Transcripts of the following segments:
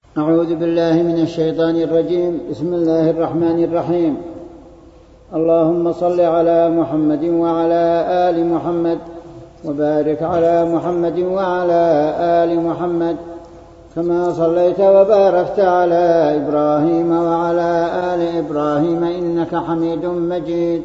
أعوذ بالله من الشيطان الرجيم. بسم الله الرحمن الرحيم. اللهم صل على محمد وعلى آل محمد وبارك على محمد وعلى آل محمد كما صليت وباركت على إبراهيم وعلى آل إبراهيم إنك حميد مجيد.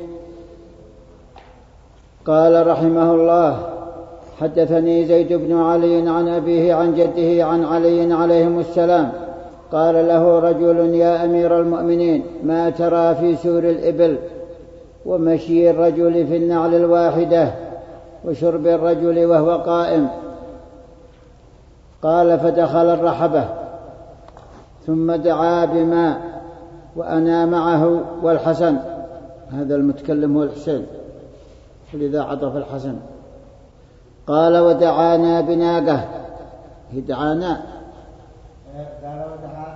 قال رحمه الله: حدثني زيد بن علي عن أبيه عن جده عن علي عليهم السلام قال له رجل: يا أمير المؤمنين، ما ترى في سور الإبل ومشي الرجل في النعل الواحدة وشرب الرجل وهو قائم؟ قال: فدخل الرحبة ثم دعا بماء وأنا معه والحسن، هذا المتكلم هو الحسين لذا عطف الحسن. قال: ودعانا بناقة، دعانا قال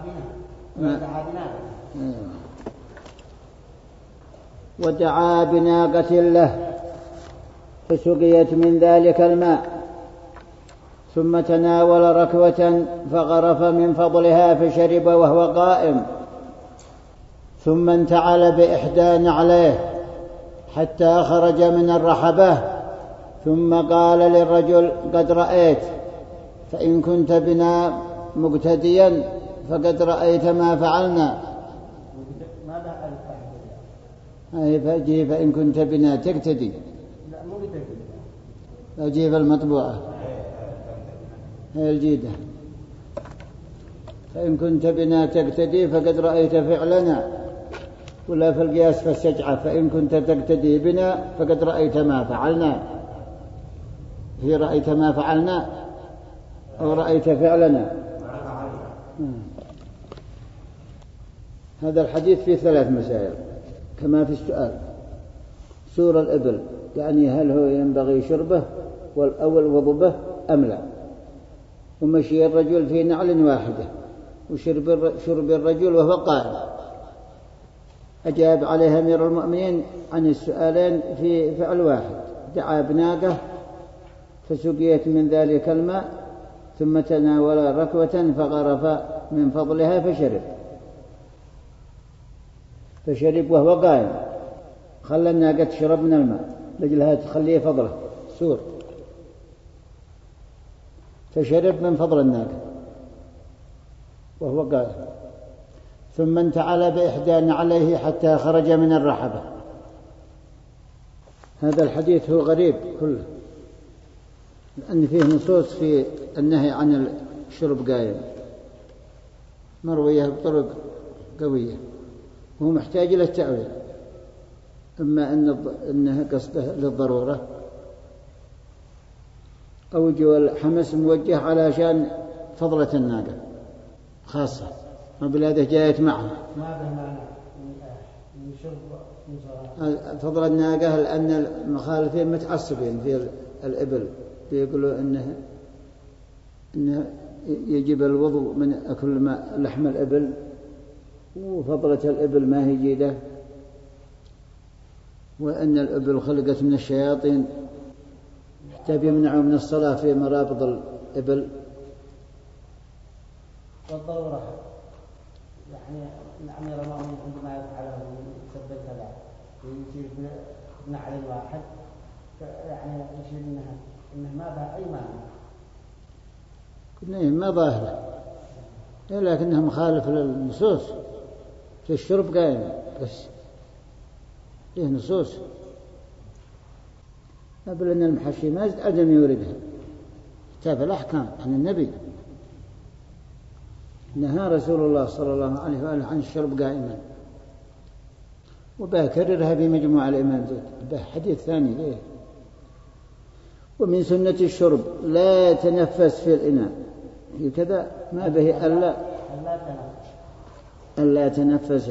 ودعا بناقة له فسقيت من ذلك الماء، ثم تناول ركوة فغرف من فضلها فشرب وهو قائم، ثم انتعل بإحدى نعليه حتى خرج من الرحبة، ثم قال للرجل: قد رأيت، فإن كنت بنا مقتديا فقد رأيت ما فعلنا. فإن كنت بنا تقتدي، أجيب المطبوعة هي الجيدة. فإن كنت بنا تقتدي فقد رأيت فعلنا، ولا في القياس فالسجعة: فإن كنت تقتدي بنا فقد رأيت ما فعلنا. هي رأيت ما فعلنا أو رأيت فعلنا؟ هذا الحديث فيه 3 مسائل كما في السؤال. سور الإبل يعني هل هو ينبغي شربه أو الوضوء به أم لا؟ ومشي الرجل في نعل واحدة وشرب الرجل وهو قائم. أجاب عليها أمير المؤمنين عن السؤالين في فعل واحد: دعا بناقة فسقيت من ذلك الماء، ثم تناول ركوة فغرف من فضلها فشرب وهو قائم. خلى الناقة تشرب من الماء لجلها تخليه فضله سور، فشرب من فضل الناقة وهو قائم، ثم انتعل بإحدى نعليه حتى خرج من الرحبة. هذا الحديث هو غريب كله، لأن فيه نصوص في النهي عن الشرب قائم مروية بطرق قوية، وهو محتاج إلى التأويل، إما أنه قصده للضرورة أو جو الحمس موجه على شان فضلة الناقة خاصة، وبلاده جاءت معها فضل الناقة، لأن المخالفين متعصبين في الإبل بيقولوا إنه يجب الوضوء من أكل لحم الإبل، وفضلة الإبل ما هي جيدة، وأن الإبل خلقت من الشياطين حتى بيمنعوا من الصلاة في مرابض الإبل. والضرورة يعني الأمير المؤمنين عندما يفعله يسبب كذا ويصير بنعل واحد، يعني يصير إنه ما بها أي مانع. كنا ما ظاهرة، لكنها مخالف للنصوص في الشرب قائم، بس فيه نصوص. قبل أن المحشي مازد أدم يوردها كتاب الأحكام عن النبي، نهى رسول الله صلى الله عليه وآله عن الشرب قائما، وبكررها بمجموع الإمام زيد به حديث ثاني ليه. ومن سنة الشرب لا يتنفس في الإناء، كذا ما به ألا يتنفس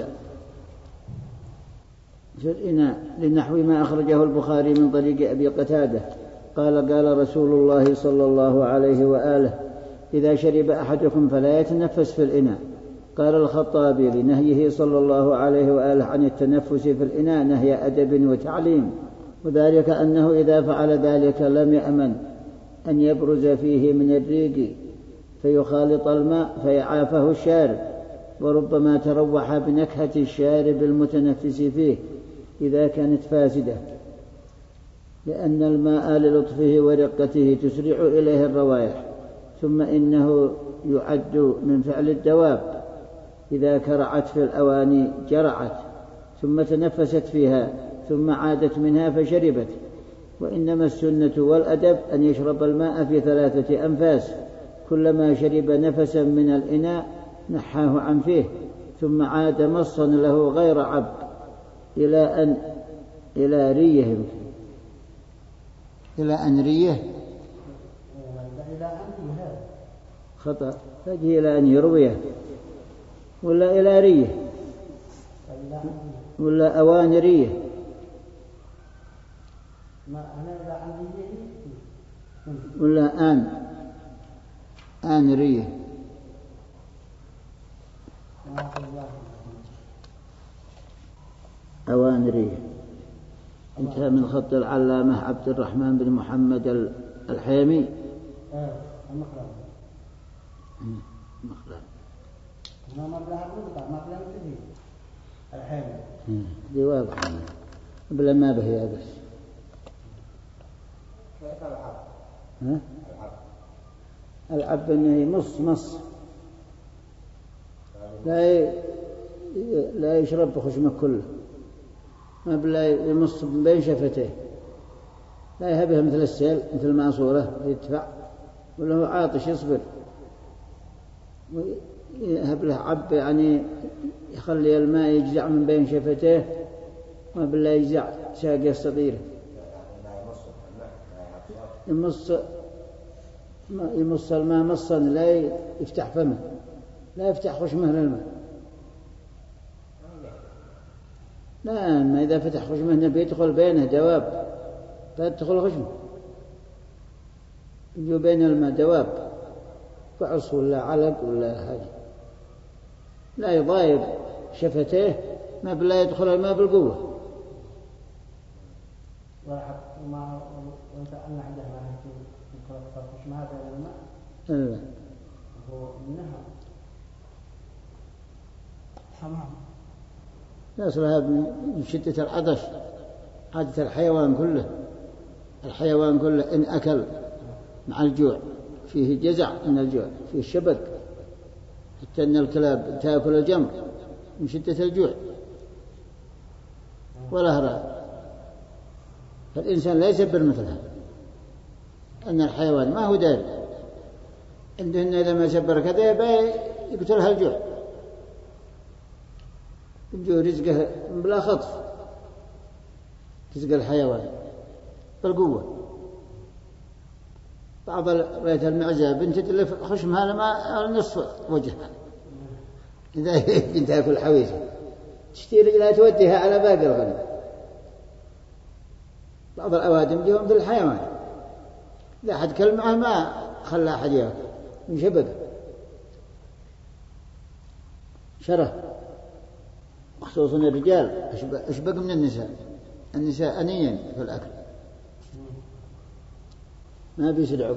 في الإناء، لنحو ما أخرجه البخاري من طريق أبي قتادة قال رسول الله صلى الله عليه وآله: إذا شرب أحدكم فلا يتنفس في الإناء. قال الخطابي لنهيه صلى الله عليه وآله عن التنفس في الإناء نهي أدب وتعليم، وذلك أنه إذا فعل ذلك لم يأمن أن يبرز فيه من الريق فيخالط الماء فيعافه الشارب، وربما تروح بنكهة الشارب المتنفس فيه إذا كانت فاسدة، لأن الماء للطفه ورقته تسرع إليه الروائح. ثم إنه يعد من فعل الدواب إذا كرعت في الأواني جرعت ثم تنفست فيها ثم عادت منها فشربت. وإنما السنة والأدب أن يشرب الماء في 3 أنفاس، كلما شرب نفسا من الإناء نحاه عن فيه ثم عاد مصا له غير عب إلى ريه خطأ تجي إلى أن يرويه ولا إلى ريه ولا أوان ريه ولا آن ريه. أوان ريه. انتهى من خط العلامة عبد الرحمن بن محمد الحيمي. دي واضحة بلا ما به بس. العب انه مص لا يشرب بخشمه كله، ما بلا يمص بين شفتيه، لا يهبها مثل السيل مثل المعصورة يدفع، ولا هو عاطش يصبر ويهب له عب يعني يخلي الماء يجزع من بين شفتيه، ما بلا يجزع ساقه الصغيرة. يمص الماء مصا لا يفتح فمه، لا يفتح خشمه للماء. لا، ما إذا فتح خشمه نبي يدخل بينه دواب، لا تدخل خشمه، يجوا بين الماء دواب فعص ولا علق ولا حاجة، لا يضايق شفتيه، ما بلا يدخل الماء بالقوة. وما وأن عنده خشمه هذا الماء لا هو منها حمام يصلها من شدة العطش. عادة الحيوان كله إن أكل مع الجوع فيه جزع من الجوع، فيه شبك، حتى أن الكلاب تأكل الجمر من شدة الجوع والأهراب. فالإنسان لا يسبر مثلها، أن الحيوان ما هو داري عنده إنه إذا ما سبر كذا يقتلها الجوع، يجوا رزقه بلا خطف، رزق الحيوان بالقوة. بعض رأيت المعزة بنت تلف خشمها لما نصف وجهها إذا بنت تأكل حويسة تشتي رجلها توديها على باقي الغنم. بعض الأوادم جيهم مثل الحيوان، إذا أحد كل معه ما خلى أحد يأكل من شبك شره. خصوصا الرجال أشبك من النساء أنيا في الأكل ما بيسرعوا.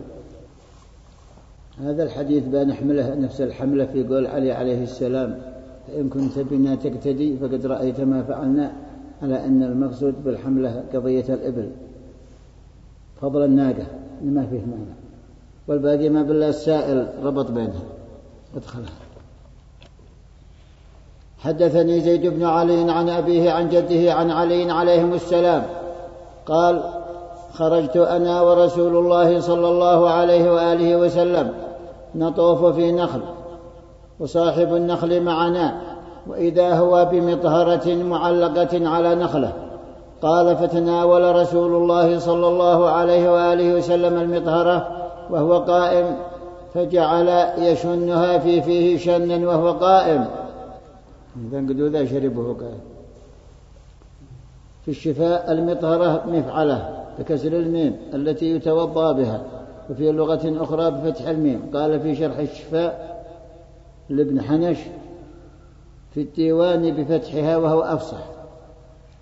هذا الحديث بنحمله نفس الحملة في قول علي عليه السلام: إن كنت بنا تقتدي فقد رأيت ما فعلنا، على أن المقصود بالحملة قضية الإبل، فضل الناقة ما فيه معنى، والباقي ما بالله السائل ربط بينها ادخلها. حدثني زيد بن علي عن أبيه عن جده عن علي عليهم السلام قال: خرجت أنا ورسول الله صلى الله عليه وآله وسلم نطوف في نخل، وصاحب النخل معنا، وإذا هو بمطهرة معلقة على نخلة. قال: فتناول رسول الله صلى الله عليه وآله وسلم المطهرة وهو قائم، فجعل يشنها في فيه شنا وهو قائم. إذا قدوا ذا شربه قائم. في الشفاء المطهرة مفعلة بكسر الميم التي يتوضأ بها، وفي لغة أخرى بفتح الميم. قال في شرح الشفاء لابن حنش في الديوان بفتحها وهو أفصح.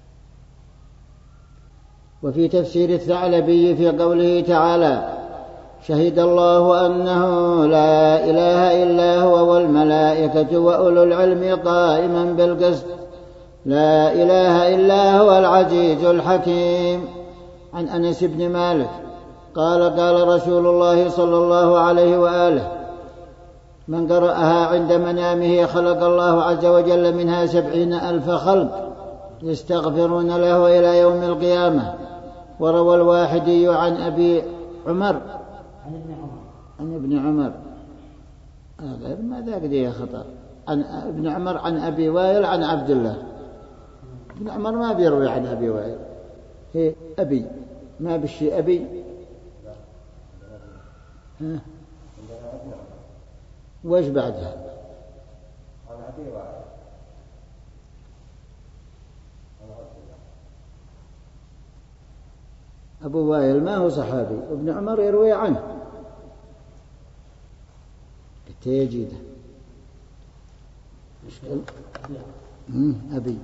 وفي تفسير الثعلبي في قوله تعالى: شهد الله أنه لا إله إلا هو والملائكة وأولو العلم قائما بالقسط لا إله إلا هو العزيز الحكيم. عن أنس بن مالك قال قال رسول الله صلى الله عليه وآله من قرأها عند منامه خلق الله عز وجل منها 70,000 خلق يستغفرون له إلى يوم القيامة. وروى الواحدي عن أبي عمر عن ابن عمر غير ما ذاك دي خطأ عن ابن عمر عن أبي وائل عن عبد الله. ابن عمر ما بيروي عن أبي وائل هي أبي ما بشي أبي ها وش بعدها أبو وائل ما هو صحابي ابن عمر يروي عنه تيجيده أبي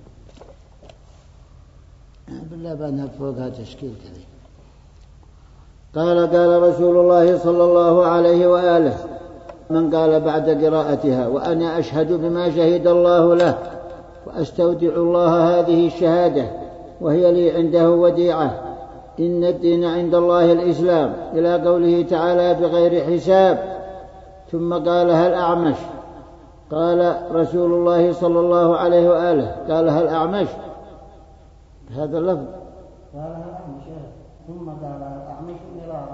بالله بأنها فوقها تشكيل كذي. قال رسول الله صلى الله عليه وآله من قال بعد قراءتها وأنا أشهد بما شهد الله له وأستودع الله هذه الشهادة وهي لي عنده وديعة إن الدين عند الله الإسلام إلى قوله تعالى بغير حساب. ثم قالها الأعمش قال رسول الله صلى الله عليه وآله قالها الأعمش هذا اللفظ قالها الأعمش ثم قالها الأعمش إلى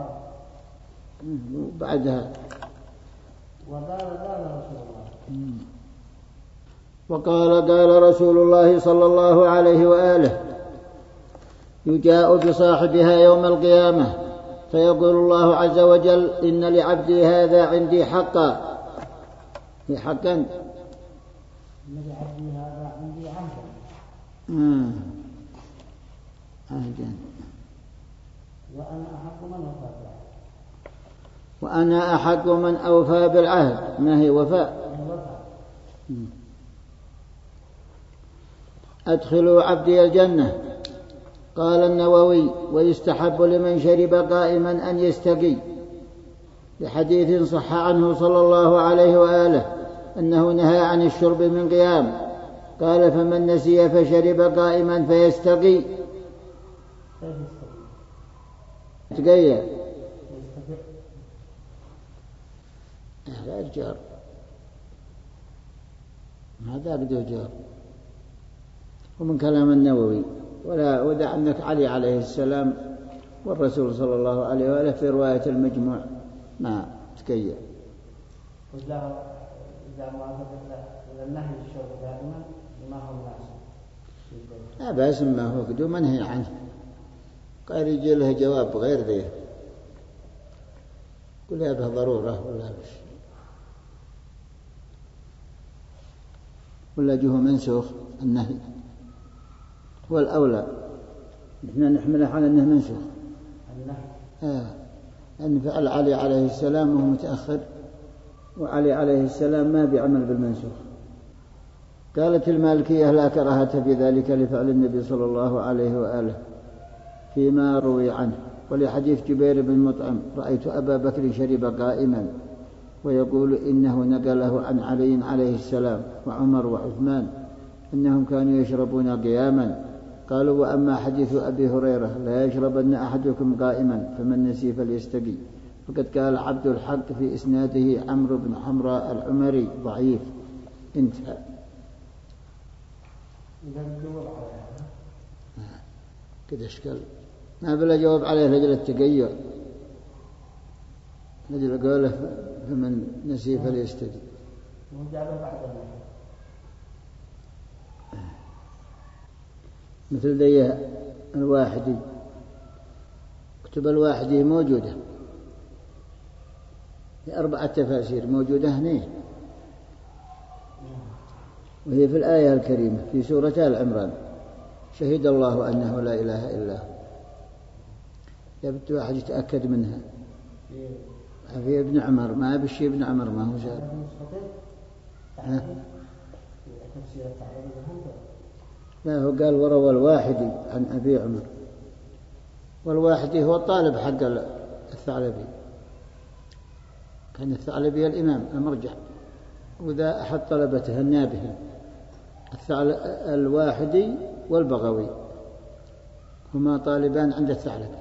بعدها وقال رسول الله وقال قال رسول الله صلى الله عليه وآله يجاء بصاحبها يوم القيامة فيقول الله عز وجل إن لعبدي هذا عندي حقا حقا إن لعبدي هذا عندي عهدا وأنا أحق من أوفى بالعهد ما هي وفاء أدخلوا عبدي الجنة. قال النووي ويستحب لمن شرب قائما أن يستقي لحديث صح عنه صلى الله عليه وآله أنه نهى عن الشرب من قيام. قال فمن نسي فشرب قائما فيستقي تقيا غير جار هذا قد جار. ومن كلام النووي ولا ودع أنك علي عليه السلام والرسول صلى الله عليه وآله في رواية المجموع ما تكيّ إذا ما النهي الشرب دائما ما هو مناسب لا بأس ما هو قدو منهي عنه قال يجي له جواب غير ذي قل هذا ضرورة ولا بش ولا جهه منسوخ النهي والأولى نحن نحمله على أنه منسوخ أن فعل علي عليه السلام وهو متأخر وعلي عليه السلام ما بيعمل بالمنسوخ. قالت المالكية لا كراهة في ذلك لفعل النبي صلى الله عليه وآله فيما روي عنه. ولحديث جبير بن مطعم رأيت أبا بكر شرب قائما ويقول إنه نقله عن علي عليه السلام وعمر وعثمان إنهم كانوا يشربون قياما. قالوا وأما حديث أبي هريرة لا يشربن أحدكم قائما فمن نسي فليستقي فقد قال عبد الحق في إسناده عمرو بن حمراء العمري ضعيف. انتهى. كده اشكال ما بلا جواب عليه لجل التقيع لجل قوله فمن نسي فليستقي مثل ذي الواحدي كتب الواحدي موجودة في 4 تفاسير موجودة هنا وهي في الآية الكريمة في سورة آل عمران شهد الله أنه لا إله إلا هو. يبدو واحد يتأكد منها في ابن عمر ما بشي ابن عمر ما هو شاهد لا هو قال وروى الواحدي عن أبي عمر والواحدي هو الطالب حق الثعلبي كان الثعلبي الإمام المرجع، وذا أحد طلبته النابه الواحدي والبغوي هما طالبان عند الثعلبي.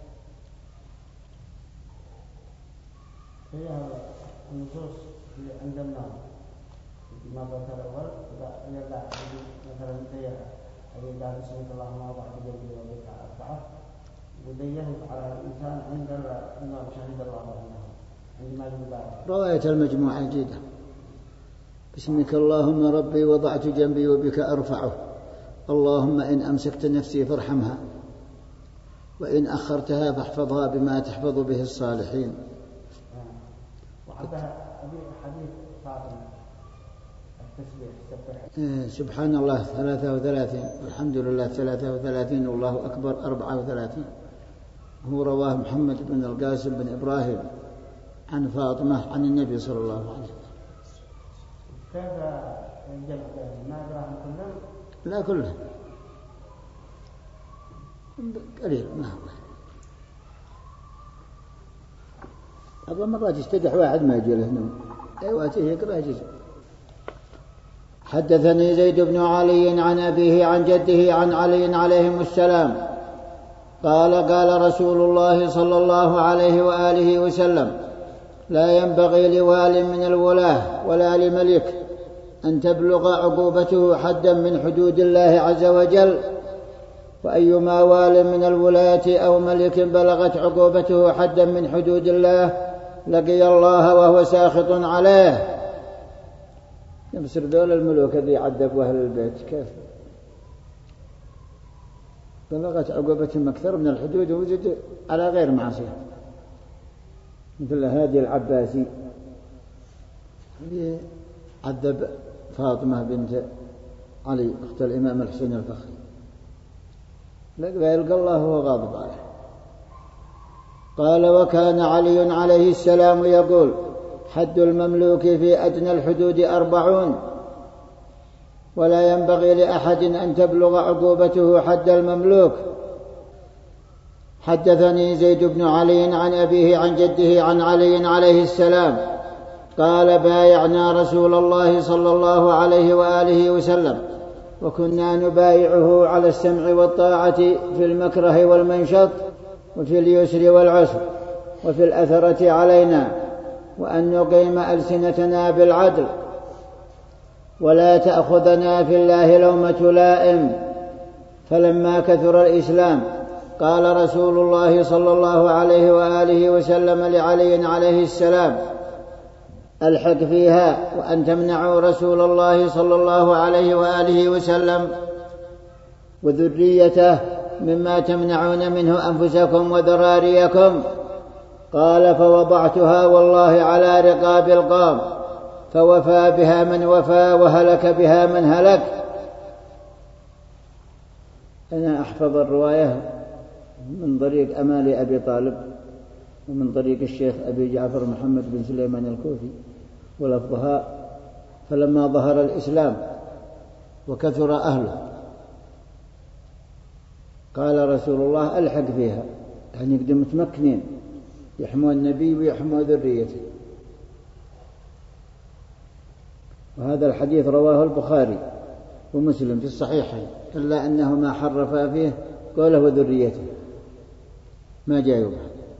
هي النصوص عندنا ما ذكر الأول إذا مثلا إذا بسمك اللهم وضعت جنبي وبك أرفعه وديه على الإنسان عند أنه شهد الله أنه عندما يبارك. رواية المجموعة جيدة. بسمك اللهم ربي وضعت جنبي وبك أرفعه، اللهم إن أمسكت نفسي فارحمها، وإن أخرتها فاحفظها بما تحفظ به الصالحين. وحتى حديث فاطمة التسبيح سبحان الله 33 والحمد لله 33 والله أكبر 34. هو رواه محمد بن القاسم بن إبراهيم عن فاطمة عن النبي صلى الله عليه وسلم. كيف الجمع ما أدراهم كلهم؟ لا كلهم قليل ما هو. أبو مرات يستدح واحد ما يجي له نوم أيوة يقرأ جزء. حدثني زيد بن علي عن أبيه عن جده عن علي عليهم السلام قال قال رسول الله صلى الله عليه وآله وسلم لا ينبغي لوال من الولاة ولا لملك أن تبلغ عقوبته حدا من حدود الله عز وجل، وأيما وال من الولاة أو ملك بلغت عقوبته حدا من حدود الله لقي الله وهو ساخط عليه. يمسر ذول الملوك الذي عذبوا أهل البيت كيف بلغت عقوبتهم أكثر من الحدود ووجد على غير معصية، مثل هادي العباسي اللي عذب فاطمة بنت علي أخت الإمام الحسين الفخري، يلقى الله وهو غاضب عليه. قال وكان علي عليه السلام يقول حد المملوك في أدنى الحدود 40 ولا ينبغي لأحد أن تبلغ عقوبته حد المملوك. حدثني زيد بن علي عن أبيه عن جده عن علي عليه السلام قال بايعنا رسول الله صلى الله عليه وآله وسلم وكنا نبايعه على السمع والطاعة في المكره والمنشط وفي اليسر والعسر وفي الأثرة علينا، وأن نقيم ألسنتنا بالعدل ولا تأخذنا في الله لومة لائم. فلما كثر الإسلام قال رسول الله صلى الله عليه وآله وسلم لعلي عليه السلام الحق فيها وأن تمنعوا رسول الله صلى الله عليه وآله وسلم وذريته مما تمنعون منه أنفسكم وذراريكم. قال فوضعتها والله على رقاب القوم فوفى بها من وفى وهلك بها من هلك. أنا أحفظ الرواية من طريق أمال أبي طالب ومن طريق الشيخ أبي جعفر محمد بن سليمان الكوفي ولفظها فلما ظهر الإسلام وكثر أهله قال رسول الله ألحق فيها، يعني يقدم متمكنين يحموا النبي ويحموا ذريته. وهذا الحديث رواه البخاري ومسلم في الصحيحين إلا أنه ما حرف فيه قوله وذريته ما جاء يوم.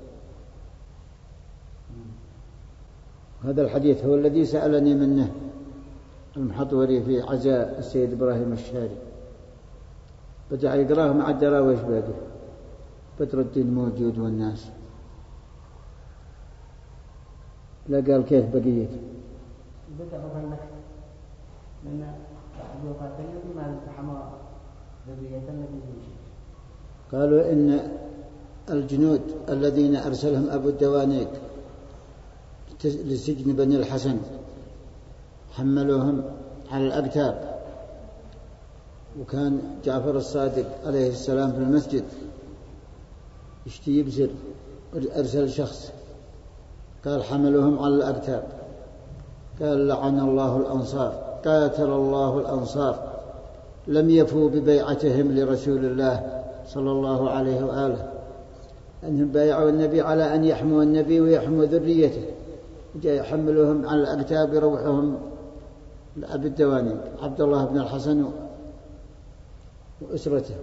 هذا الحديث هو الذي سألني منه المحطوري في عزاء السيد إبراهيم الشاري، بدأ يقراه مع الدراويش باقي بدر الدين موجود والناس لا قال كيف بقيته بدأوا بالنكت من وفاتين ما التحموا ذرية النبي. قالوا إن الجنود الذين أرسلهم أبو الدوانيك لسجن بني الحسن حملوهم على الأقتاب، وكان جعفر الصادق عليه السلام في المسجد يشتي يبزر، أرسل شخص قال حملوهم على الأقتاب، قال لعن الله الأنصار قاتل الله الأنصار لم يفوا ببيعتهم لرسول الله صلى الله عليه وآله، أنهم بايعوا النبي على أن يحموا النبي ويحموا ذريته جاء يحملوهم على الأكتاب يروحوهم لأبي الدواني عبد الله بن الحسن وأسرته.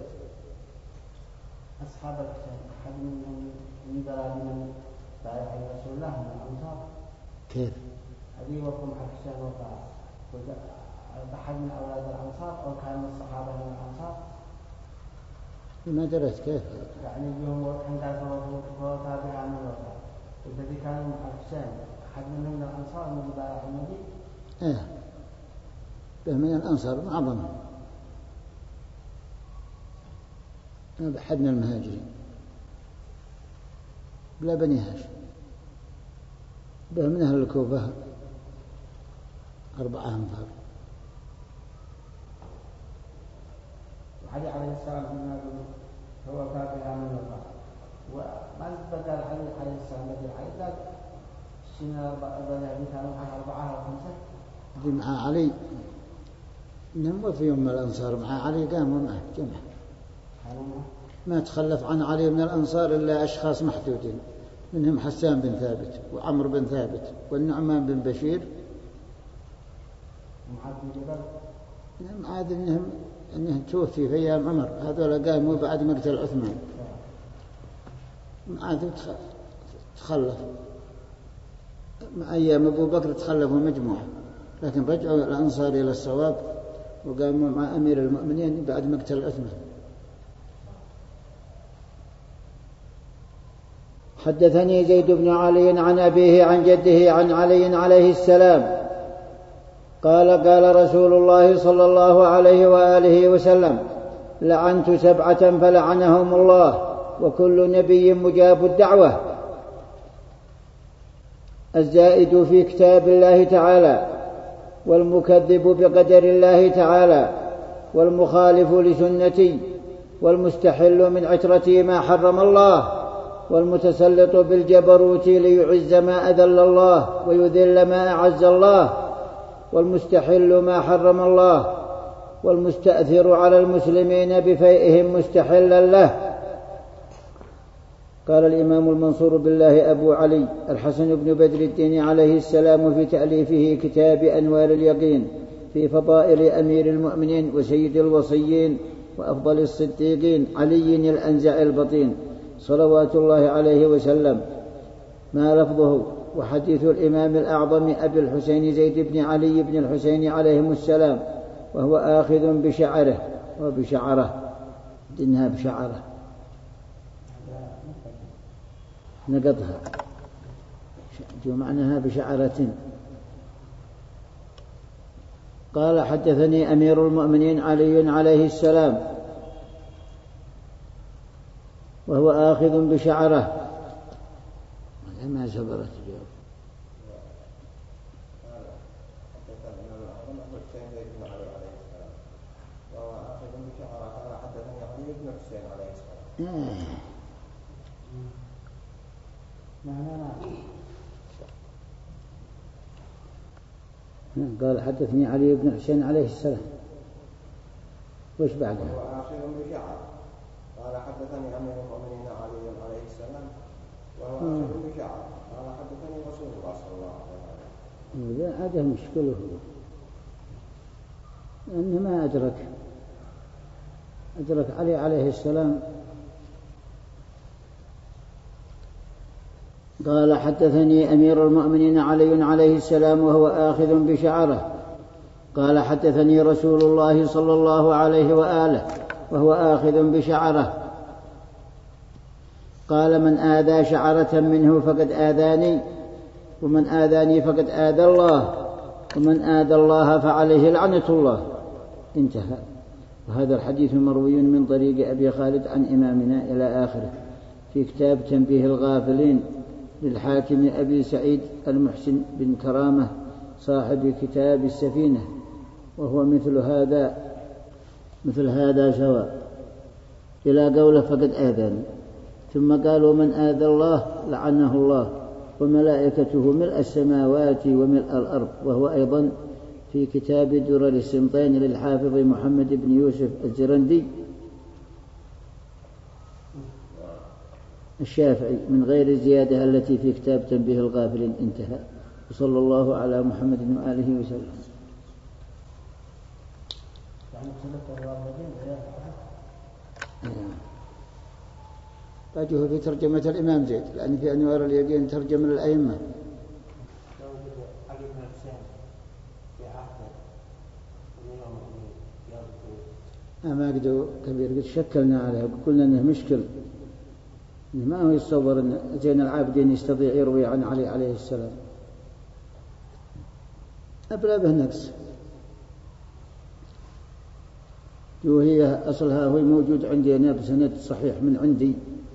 أصحاب الحسين أحد منهم من بلاد من بايع رسول الله من الأنصار؟ كيف؟ هذه وقم على الحسين وقع أحد من أولاد الأنصار أو كان من الصحابة من الأنصار؟ ما دريت كيف؟ يعني اليوم عند وقع بها من الوقع والذي كان مع الحسين أحد منهم من الأنصار من بايع النبي؟ به من الأنصار معظم بحدنا المهاجرين بلا بني هاشم، به من أهل الكوفة 4 أنفار. علي عليه السلام هو كافر من الله وما بدل علي عليه السلام بدل علي قال السنة بدل كانوا 4 أو 5 دي مع علي إنهم في يوم من الأنصار مع علي قاموا معه جمع ما تخلف عن علي من الأنصار إلا أشخاص محدودين منهم حسان بن ثابت وعمر بن ثابت والنعمان بن بشير معاذ إنه توفي في أيام عمر هذول قاموا بعد مقتل عثمان. معاذ تخلف مع أيام أبو بكر تخلفوا مجموعة لكن رجعوا الأنصار إلى الصواب وقاموا مع أمير المؤمنين بعد مقتل عثمان. حدثني زيد بن علي عن أبيه عن جده عن علي عليه السلام قال قال رسول الله صلى الله عليه وآله وسلم لعنت 7 فلعنهم الله وكل نبي مجاب الدعوة: الزائد في كتاب الله تعالى، والمكذب بقدر الله تعالى، والمخالف لسنتي، والمستحل من عترتي ما حرم الله، والمتسلط بالجبروت ليعز ما أذل الله ويذل ما أعز الله، والمستحل ما حرم الله، والمستأثر على المسلمين بفيئهم مستحلا له. قال الإمام المنصور بالله أبو علي الحسن بن بدر الدين عليه السلام في تأليفه كتاب أنوار اليقين في فضائل أمير المؤمنين وسيد الوصيين وأفضل الصديقين علي الأنزع البطين صلوات الله عليه وسلم ما لفظه: وحديث الإمام الأعظم أبي الحسين زيد بن علي بن الحسين عليهم السلام وهو آخذ بشعره وبشعره دينها بشعره نقضها جو معناها بشعرة. قال حدثني أمير المؤمنين علي عليه السلام وهو آخذ بشعره ما سبرت الجواب. قال حدثني علي بن حسين عليه السلام وش بعده؟ وهو آخر بشعر. قال حدثني أمير المؤمنين علي عليه السلام وهو آخر بشعر. قال حدثني رسول الله صلى الله عليه وسلم. هذا مشكله أنه ما أدرك علي عليه السلام. قال حدثني أمير المؤمنين علي عليه السلام وهو آخذ بشعره. قال حدثني رسول الله صلى الله عليه وآله وهو آخذ بشعره. قال من آذى شعرة منه فقد آذاني، ومن آذاني فقد آذى الله، ومن آذى الله فعليه لعنة الله. انتهى. وهذا الحديث مروي من طريق أبي خالد عن إمامنا إلى آخره في كتاب تنبيه الغافلين للحاكم أبي سعيد المحسن بن كرامة صاحب كتاب السفينة، وهو مثل هذا سواء إلى قوله فقد آذاني، ثم قال ومن آذى الله لعنه الله وملائكته ملء السماوات وملء الأرض، وهو أيضا في كتاب درر السمطين للحافظ محمد بن يوسف الزرندي الشافعي من غير الزيادة التي في كتاب تنبيه الغافلين. انتهى. وصلى الله على محمد وآله وسلم. تجه في ترجمة الإمام زيد، لأن في أنوار اليقين ترجمة الأئمة. ما قدوا كبير، قد شكلنا عليه وقلنا أنه مشكل، إنه ما هو يتصور أن زين العابدين يستطيع يروي عن علي عليه السلام، أبلا به نقص. وهي أصلها هو موجود عندي أنا بسند صحيح من عندي،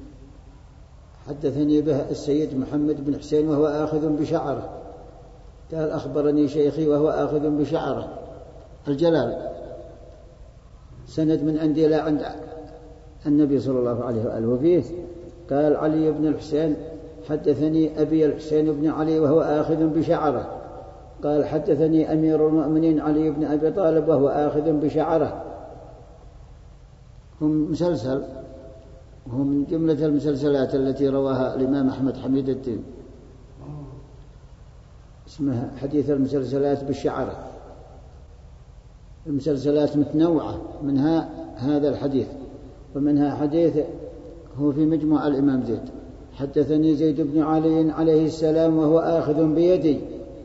حدثني به السيد محمد بن حسين وهو آخذ بشعره، قال أخبرني شيخي وهو آخذ بشعره الجلال، سند من عندي لا عند النبي صلى الله عليه وآله. وفيه قال علي بن الحسين حدثني أبي الحسين بن علي وهو آخذ بشعره، قال حدثني أمير المؤمنين علي بن أبي طالب وهو آخذ بشعره. هم مسلسل، وهو من جملة المسلسلات التي رواها الإمام أحمد حميد الدين، اسمها حديث المسلسلات بالشعره. المسلسلات متنوعة، منها هذا الحديث، ومنها حديث هو في مجموع الإمام زيد حدثني زيد بن علي عليه السلام وهو آخذ بيدي،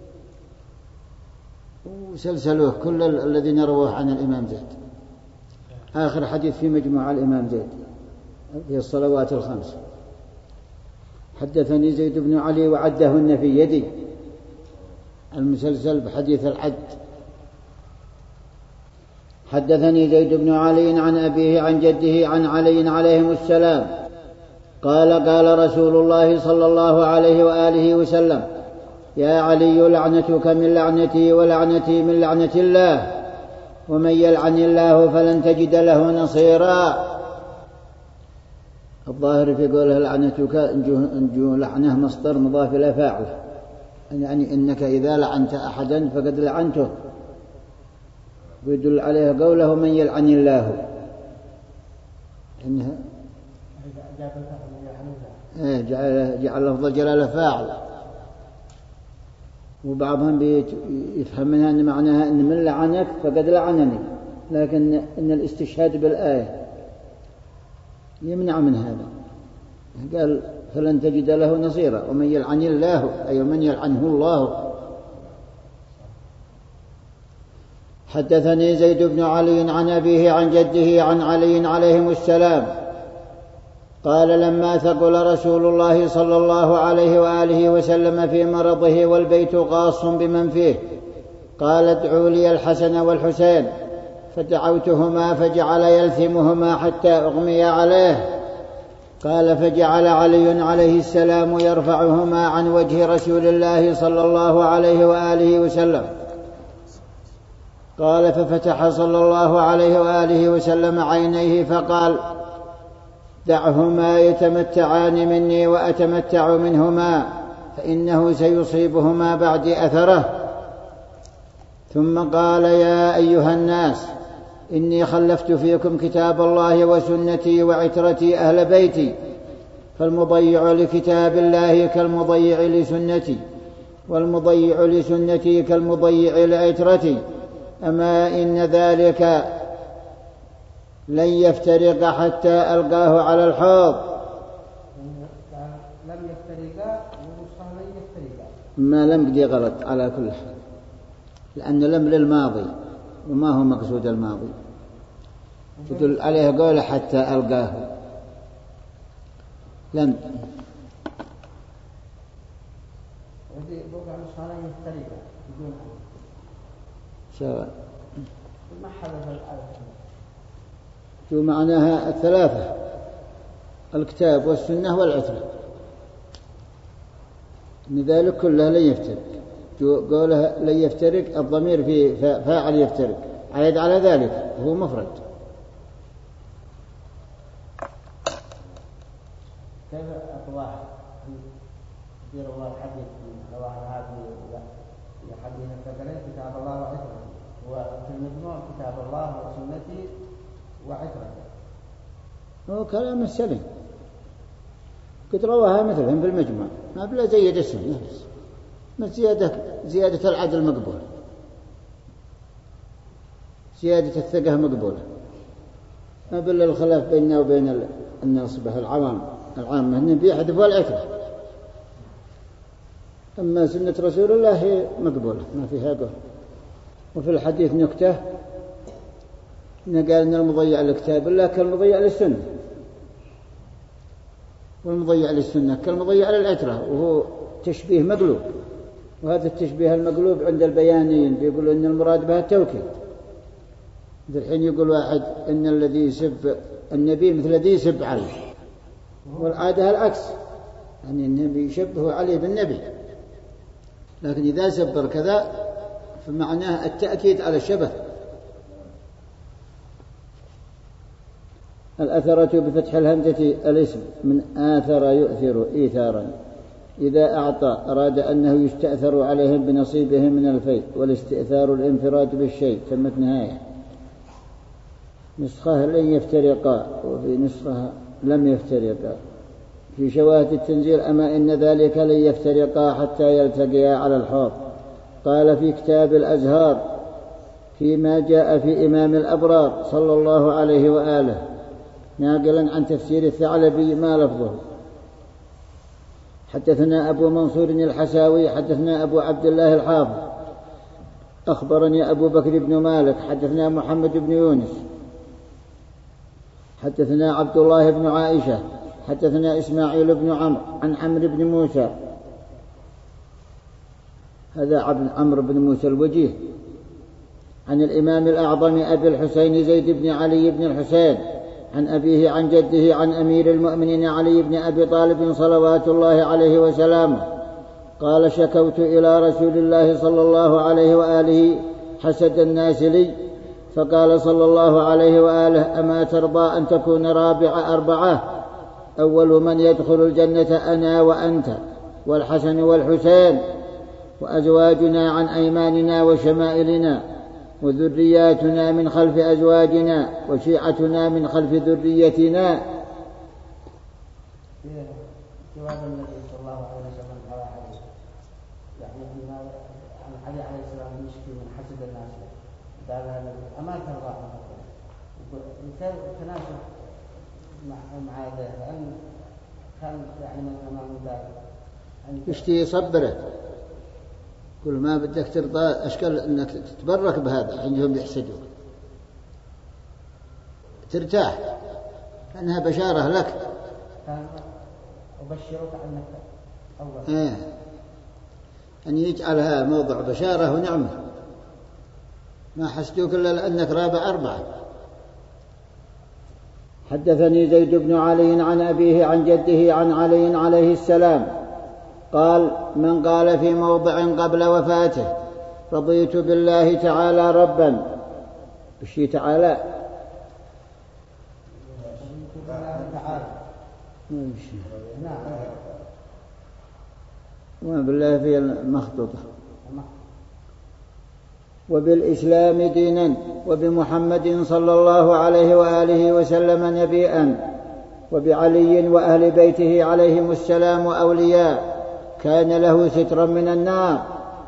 وسلسلوه كل الذين رواه عن الإمام زيد. آخر حديث في مجموع الإمام زيد في الصلوات الخمس، حدثني زيد بن علي وعدهن في يدي، المسلسل بحديث العد. حدثني زيد بن علي عن أبيه عن جده عن علي عليهم السلام قال قال رسول الله صلى الله عليه وآله وسلم يا علي لعنتك من لعنتي ولعنتي من لعنة الله، ومن يلعن الله فلن تجد له نصيرا. الظاهر في قوله لعنتك انجو لعنه مصدر مضاف إلى فاعل، يعني إنك إذا لعنت أحدا فقد لعنته، ويدل عليه قوله من يلعن الله، إنها جعل لفظ الجلالة فاعل. وبعضهم يفهم منها أن معناها أن من لعنك فقد لعنني، لكن إن الاستشهاد بالآية يمنع من هذا. قال فلن تجد له نصيرا، ومن يلعن الله أي من يلعنه الله. حدثني زيد بن علي عن أبيه عن جده عن علي عليهم السلام قال لما ثقل رسول الله صلى الله عليه وآله وسلم في مرضه والبيت قاص بمن فيه قال ادعوا لي الحسن والحسين، فدعوتهما فجعل يلثمهما حتى أغمي عليه. قال فجعل علي عليه السلام يرفعهما عن وجه رسول الله صلى الله عليه وآله وسلم. قال ففتح صلى الله عليه وآله وسلم عينيه فقال دعهما يتمتعان مني وأتمتع منهما، فإنه سيصيبهما بعد أثره. ثم قال يا أيها الناس إني خلفت فيكم كتاب الله وسنتي وعترتي أهل بيتي، فالمضيع لكتاب الله كالمضيع لسنتي، والمضيع لسنتي كالمضيع لعترتي، أما إن ذلك لن يفترق حتى ألقاه على الحوض. لم يفترقا ونصها لن يفترقا، ما لم قد غلط على كل حال، لأن لم للماضي وما هو مقصود الماضي، يدل عليه قوله حتى ألقاه. لم ودي بقى نصها لن يفترقا بدون سواء ما حدث الآية. شو معناها الثلاثة: الكتاب والسنة والعترة، إن ذلك كله لن يفترق. قوله لن يفترق الضمير في فاعل يفترق عيد على ذلك، هو مفرد. كيف أطواح في رواه الحديث رواه هذه الحديث الثقلين كتاب الله وعترة، وفي المجموع كتاب الله وسنتي وعترة. هو كلام السلم، قد رواها مثلهم في المجموع، ما بلا زيد اسم نفس من زيادة العدل مقبول، زيادة الثقة مقبولة، ما بل الخلاف بيننا وبين الناس به العامة أن بيحذف العترة. أما سنة رسول الله هي مقبولة ما فيها قول. وفي الحديث نكتة قال أن المضيع لكتاب الله كالمضيع للسنة، والمضيع للسنة كالمضيع للعترة، وهو تشبيه مقلوب. وهذا التشبيه المقلوب عند البيانيين بيقولوا أن المراد به التوكيد. الحين يقول واحد أن الذي يسب النبي مثل الذي يسب علي، والعادة العكس، يعني النبي يشبه عليه بالنبي، لكن إذا سبر كذا فمعناه التأكيد على الشبه. الأثرة بفتح الهمزة الاسم من آثر يؤثر إيثارا، إذا أعطى أراد أنه يستأثر عليهم بنصيبه من الفيء، والاستئثار الانفراد بالشيء. تمت نهاية. نسخة لن يفترقا، وفي نسخة لم يفترقا. في شواهد التنزيل أما إن ذلك لن يفترقا حتى يلتقيا على الحوض. قال في كتاب الأزهار فيما جاء في إمام الأبرار صلى الله عليه وآله ناقلا عن تفسير الثعلبي ما لفظه. حدثنا أبو منصور الحساوي حدثنا أبو عبد الله الحافظ أخبرني أبو بكر بن مالك حدثنا محمد بن يونس حدثنا عبد الله بن عائشة حدثنا إسماعيل بن عمرو عن عمرو بن موسى، هذا عمرو بن موسى الوجيه، عن الإمام الأعظم أبي الحسين زيد بن علي بن الحسين عن أبيه عن جده عن أمير المؤمنين علي بن أبي طالب صلوات الله عليه وسلامه قال: شكوت إلى رسول الله صلى الله عليه وآله حسد الناس لي، فقال صلى الله عليه وآله: أما ترضى أن تكون رابع أربعة؟ أول من يدخل الجنة أنا وأنت والحسن والحسين، وأزواجنا عن أيماننا وشمائلنا، وذرياتنا من خلف أزواجنا، وشيعتنا من خلف ذريتنا. جواب النبي صلى الله عليه وسلم على حديث يعني عن علي عليه السلام يشكي من حسد الناس، قال النبي: أما ترضى أن تكون تناسب مع هذا، لأن كان يعني من أمام ذلك يشتي يصبره، كل ما بدك ترضى أشكال أنك تتبرك بهذا عندهم يحسدوك ترتاح، لأنها بشارة لك. أبشرك أنك أول أن يجعلها موضع بشارة ونعمة، ما حسدوك إلا لأنك رابع أربعة. حدثني زيد بن علي عن أبيه عن جده عن علي عليه السلام قال: من قال في موضع قبل وفاته: رضيت بالله تعالى ربا، بشي تعالى وبالله في المخطوطة، وبالإسلام دينا، وبمحمد صلى الله عليه وآله وسلم نبيا، وبعلي وأهل بيته عليهم السلام أولياء، كان له سترا من النار.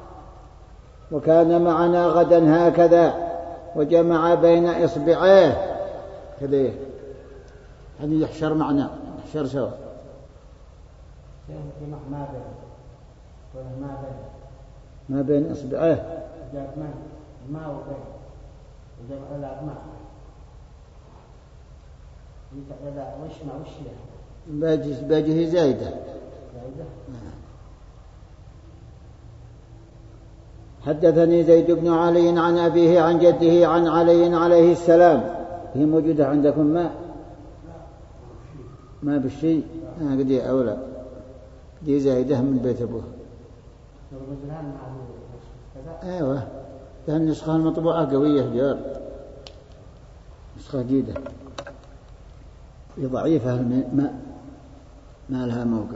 وكان معنا غدا هكذا، وجمع بين إصبعيه كذا، يعني يحشر معنا، يحشر سوا ما بين إصبعيه ما وبين وجمع الأبناء يتعلى وش باجه زايدة. حدثني زيد بن علي عن أبيه عن جده عن علي عليه السلام. هي موجودة عندكم ما بالشيء قدي أولى دي زايدة من بيت أبوه. أيوة، لأن النسخة المطبوعة قوية جار، نسخة جيدة ضعيفة ما لها موقع.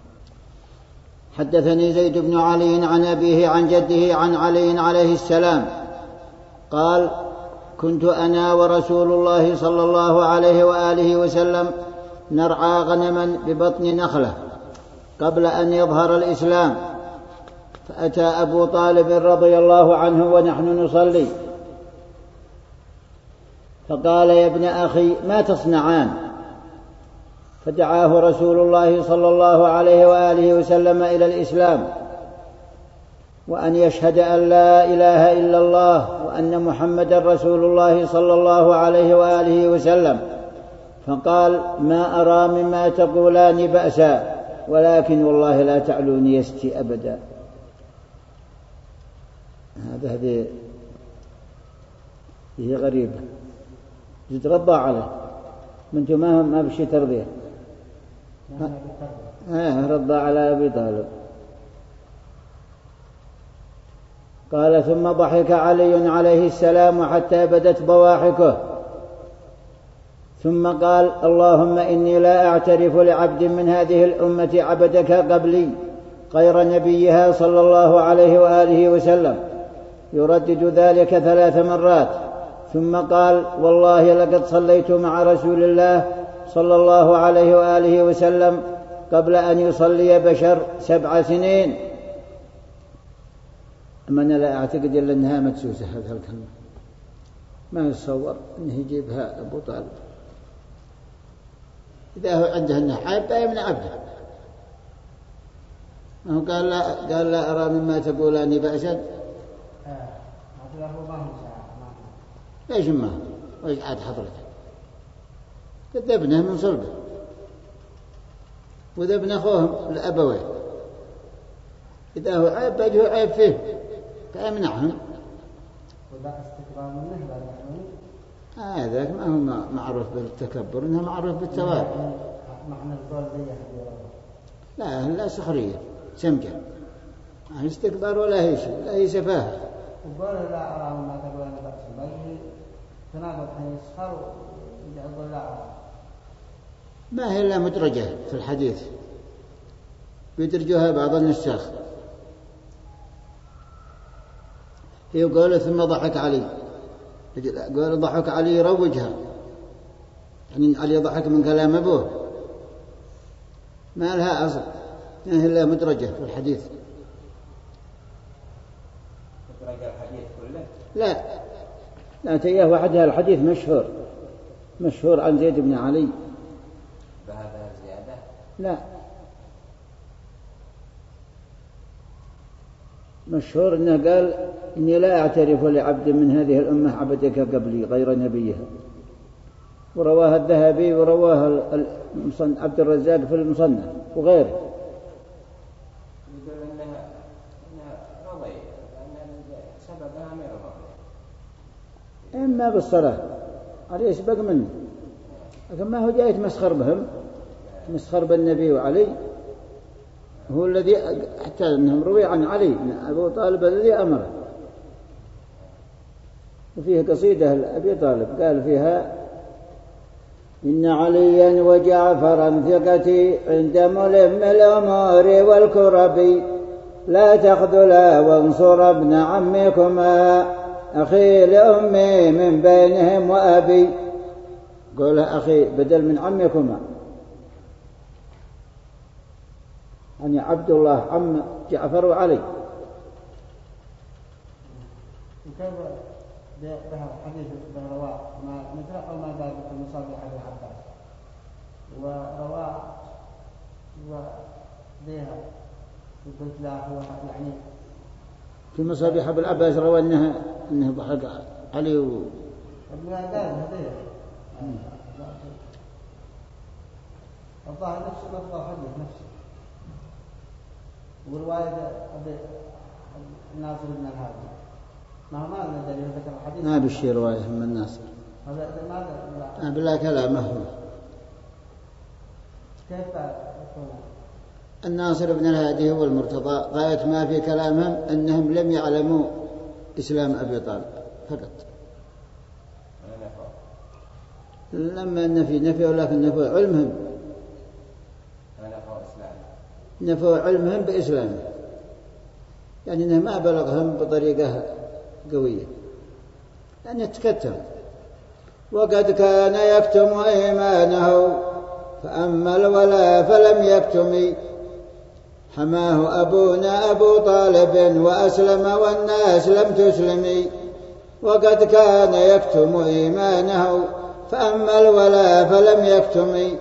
حدثني زيد بن علي عن أبيه عن جده عن علي عليه السلام قال: كنت أنا ورسول الله صلى الله عليه وآله وسلم نرعى غنما ببطن نخلة قبل أن يظهر الإسلام، فأتى أبو طالب رضي الله عنه ونحن نصلي فقال: يا ابن أخي ما تصنعان؟ فدعاه رسول الله صلى الله عليه وآله وسلم إلى الإسلام وأن يشهد أن لا إله إلا الله وأن محمدا رسول الله صلى الله عليه وآله وسلم. فقال: ما أرى مما تقولان بأسا، ولكن والله لا تعلوني يستي أبدا. هذه غريبة، تترضى عليه من ما بشي ترضيه. رضى على أبي طالب. قال: ثم ضحك علي عليه السلام حتى بدت ضواحكه، ثم قال: اللهم إني لا أعترف لعبد من هذه الأمة عبدك قبلي غير نبيها صلى الله عليه وآله وسلم، يردد ذلك 3 مرات. ثم قال: والله لقد صليت مع رسول الله صلى الله عليه وآله وسلم قبل أن يصلي بشر 7 سنين. أما أنا لا أعتقد إلا أنها مدسوسة هذه الكلمة، ما يتصور أنه يجيبها أبو طالب. إذا هو عنده أنه عيب يمنع عبده. قال لا أرى مما تقولان بأسا. ليش ما ويش عاد حضرتك؟ قد ابنه من صلبه وذا ابن أخوهم الأبوين، إذا هو عيب بجه عيب فيه فيمنعهم. هذاك ما هو معروف بالتكبر، إنه معروف بالتواضع. لا سخرية سمجة، ما استكبار ولا هي شيء، لا هي سفاهة. وقال لا أرى مما تقول أنا بأس، بل تناقض حين يسخر ويقول لا أرى. ما هي إلا مدرجة في الحديث يدرجها بعض النساخ. يقول: ثم ضحك علي. قال: ضحك علي يروجها، يعني علي ضحك من كلام أبوه، ما لها أصل، ما هي إلا مدرجة في الحديث. مدرجة الحديث كله؟ لا تياه وحدها. الحديث مشهور عن زيد بن علي بهذا الزيادة. لا، مشهور أنه قال: إني لا أعترف لعبد من هذه الأمة عبدك قبلي غير نبيها. ورواه الذهبي ورواه عبد الرزاق في المصنف وغيره. يقول إنها رضي لأن سببها من رضي، إما بالصلاة عليه سبق منه، لكن ما هو جاي يتمسخر بهم، مسخر بالنبي وعلي. هو الذي حتى أنهم روي عن علي من أبو طالب الذي أمره. وفيه قصيدة لأبي طالب قال فيها: إن عليا وجعفرا ثقتي عند ملم الأمور والكرب، لا تخذلا وانصر ابن عمكما أخي لأمي من بينهم وأبي. قول أخي بدل من عمكما، يعني عبد الله عم جعفر وعلي. وكيف بهذا الحديث رواه ما مثل أو ما قال في المصابيح أبي العباس، ورواه وبها قلت لا هو يعني في مصابيح أبي العباس روى أنه ضحك علي ابن قال هذه الظاهر نفس لفظ الحديث نفسه. ورواية أبي الناصر بن الهادي ما لنا دليل ذكر الحديث، ما بالشيء رواية من الناصر، هذا بلا كلامه هو. كيف يكون الناصر بن الهادي هو المرتضى، غاية ما في كلامهم أنهم لم يعلموا إسلام أبي طالب فقط، لما نفي ولكن نفوا علمهم، نفوا علمهم بإسلامه، يعني أنه ما بلغهم بطريقة قوية، يعني يتكتم. وقد كان يكتم إيمانه فأما الولا فلم يكتم، حماه أبونا أبو طالب وأسلم والناس لم تسلم، وقد كان يكتم إيمانه فأما الولا فلم يكتم.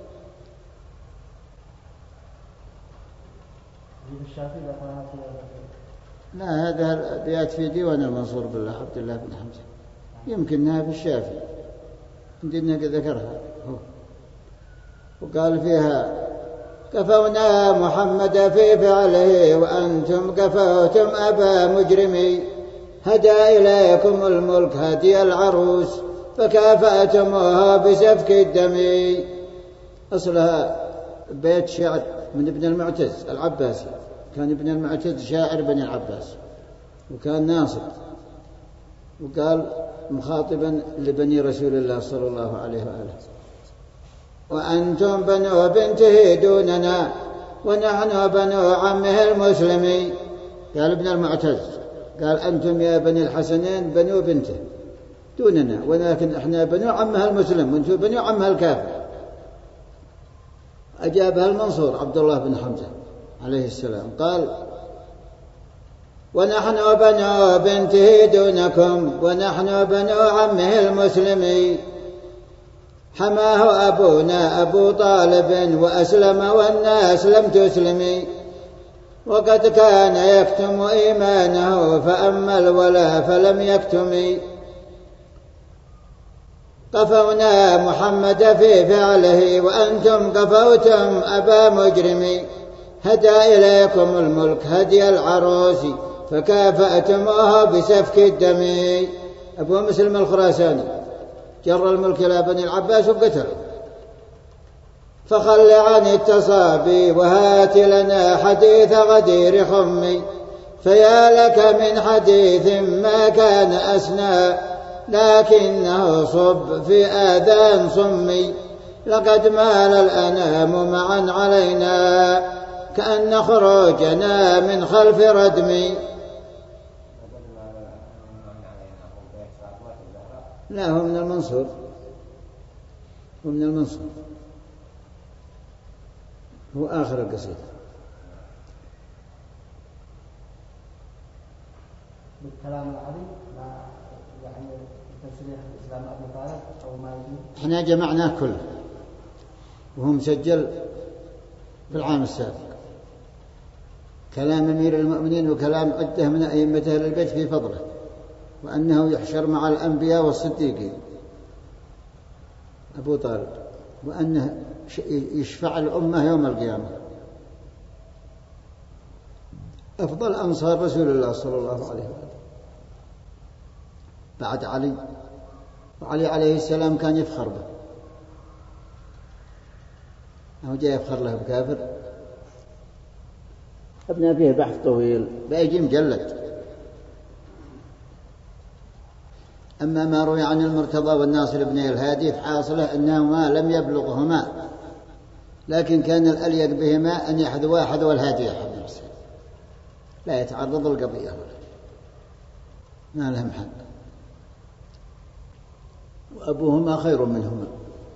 لا، هذا بيات في ديوان المنصور بالله عبد الله بن حمزة، يمكنها في الشافعي عندنا ذكرها هو. وقال فيها: كفونا محمد في فعله وأنتم كفوتم أبا مجرمي، هدى إليكم الملك هدي العروس فكافأتموها بسفك الدم. أصلها بيت شعر من ابن المعتز العباسي، كان ابن المعتز شاعر بني العباس وكان ناصر، وقال مخاطبا لبني رسول الله صلى الله عليه وآله: وأنتم بنو بنته دوننا ونحن بنو عمه المسلمي. قال ابن المعتز، قال أنتم يا بني الحسنين بنو بنته دوننا، ولكن احنا بنو عمها المسلم وانتم بنو عمها الكافر. أجابها المنصور عبد الله بن حمزة عليه السلام قال: ونحن بنو بنته دونكم ونحن بنو عمه المسلم، حماه أبونا أبو طالب وأسلم والناس لم تسلم، وقد كان يكتم إيمانه فأما الولا فلم يكتم. قفونا محمد في فعله وأنتم قفوتم أبا مجرم، هدى إليكم الملك هدي العروس فكافأتموها بسفك الدم. أبو مسلم الخراساني جر الملك إلى بني العباس وقتل. فخل عن التصابي وهات لنا حديث غدير خمي، فيا لك من حديث ما كان أسنى لكنه صب في آذان صمي، لقد مال الأنام معا علينا كأن خروجنا من خلف ردم. لا، هو من المنصور، هو من المنصور، هو آخر القصيدة. بالكلام العربي يعني تشريح الإسلام أبو طالب أو ما يجي. احنا جمعناه كله وهو مسجل في العام السابق، كلام أمير المؤمنين وكلام عدة من أئمة أهل البيت في فضله، وأنه يحشر مع الأنبياء والصديقين أبو طالب، وأنه يشفع الأمة يوم القيامة. أفضل أنصار رسول الله صلى الله عليه وسلم بعد علي، وعلي عليه السلام كان يفخر به، أو جاء يفخر له بكافر. ابن فيه بحث طويل بيجي مجلد. أما ما روي عن المرتضى والناصر بن الهادي فحاصله أنهما لم يبلغهما، لكن كان الأليق بهما أن يحذوا حذو الهادي حذو نفسه، لا يتعرض القضية ولا ما لهم حق، وأبوهما خير منهما.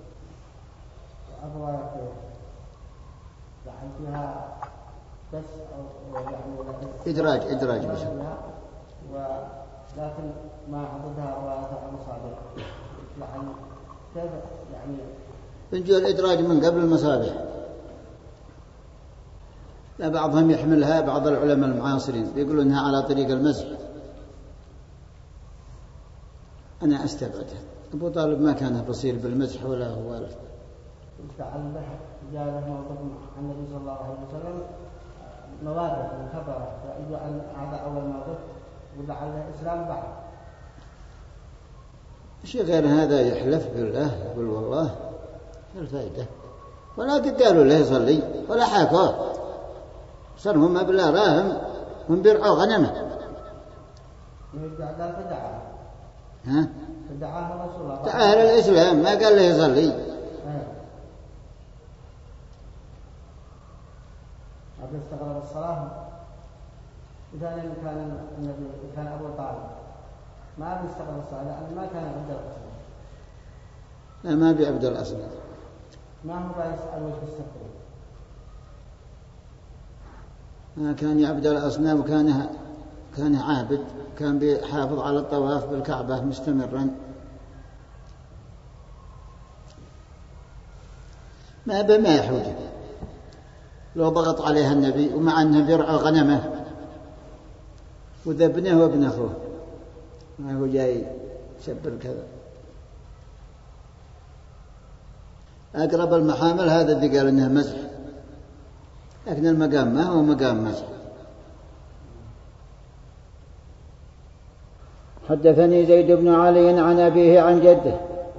فيها بس إدراج بس، ولكن ما عددها رواية المصابيح يعني كيف يعني بنجوا الإدراج من قبل المصابيح. لا، بعضهم يحملها، بعض العلماء المعاصرين يقولون أنها على طريق المزح، أنا أستبعدها. أبو طالب ما كان بصير بالمزح ولا هو والد. تعلم جاء له موقف عن النبي صلى الله عليه وسلم مواقف مخبرة، فإذا أن هذا أول موقف ولعله إسلام بعد شيء غير هذا يحلف بالله يقول والله الفائدة، ولا قد قالوا له يصلي ولا حاكوه، صار هم بالله راهم هم بيرعوا غنمه. فدعاه رسول الله تعالى الإسلام، ما قال له يصلي. أبو استغرب الصلاة إذا لم كان النبي كان أبو طالب ما بيستغرب الصلاة لأن ما كان عبد الأصل. لا، ما بعبد الأصل، ما هو بيسأل وش بيستغرب. كان يعبد الأصنام كان عابد، كان بيحافظ على الطواف بالكعبة مستمرا. ما يحوجه لو ضغط عليها النبي، ومع أنه بيرعى غنمه وذا ابنه وابن أخوه، ما هو جاي يشبر كذا. أقرب المحامل هذا اللي قال إنه مزح، لكن المقام ما هو مقام مزح. حدثني زيد بن علي عن أبيه عن جده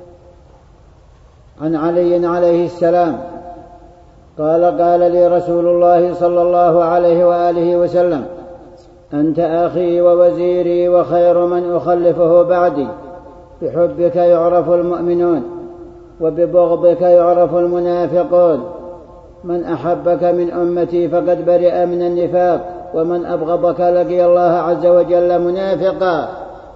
عن علي عليه السلام قال لي رسول الله صلى الله عليه وآله وسلم: أنت أخي ووزيري وخير من أخلفه بعدي، بحبك يعرف المؤمنون وببغضك يعرف المنافقون، من أحبك من أمتي فقد برئ من النفاق، ومن أبغضك لقي الله عز وجل منافقا.